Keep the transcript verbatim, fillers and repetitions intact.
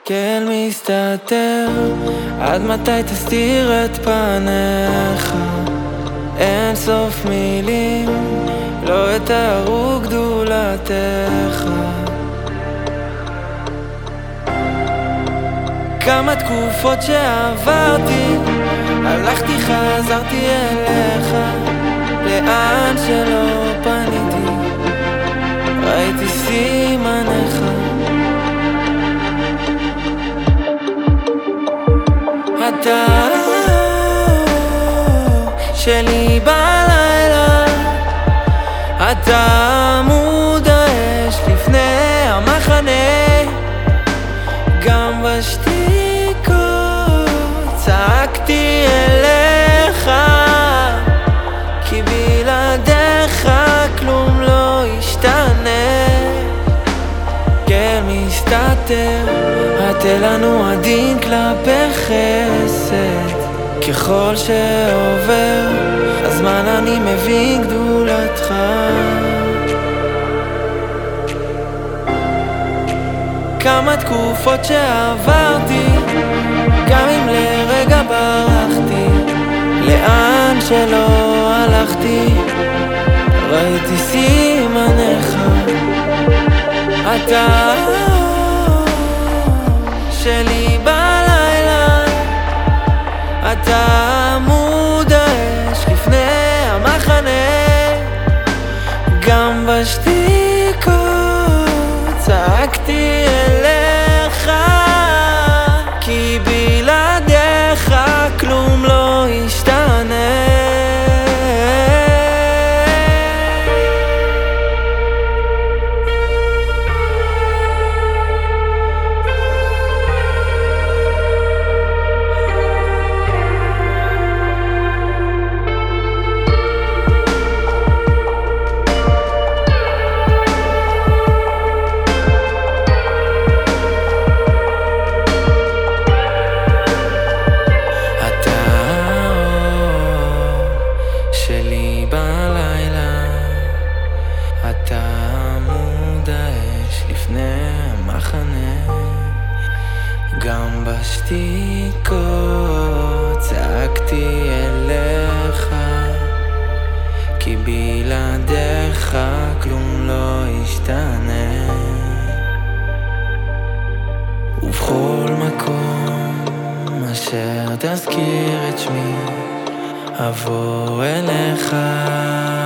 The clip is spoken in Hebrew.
כן מסתתר, עד מתי תסתיר את פניך? אין סוף מילים, לא יתארו גדולתך. כמה תקופות שעברתי, הלכתי חזרתי אליך, לאן שלא פניתי, ראיתי סימניך. אתה שלי בלילה, אתה עמוד האש לפני המחנה, גם בשתיקות צעקתי אליך, כי בלעדיך כלום לא ישתנה. כן מסתתר, התל לנו עדין כלפי חסד, ככל שעובר הזמן אני מבין גדולתך. כמה תקופות שעברתי, גם אם לרגע ברחתי, לאן שלא הלכתי, ראיתי סימניך. אתה שלי בלילה, אתה עמוד האש לפני המחנה, גם בשתיקות צעקתי אליך, כי בלעדיך כלום לא ישתנה. אתה עמוד האש לפני המחנה, גם בשתיקות צעקתי אליך, כי בלעדיך כלום לא ישתנה. ובכל מקום אשר תזכיר את שמי, אבוא אליך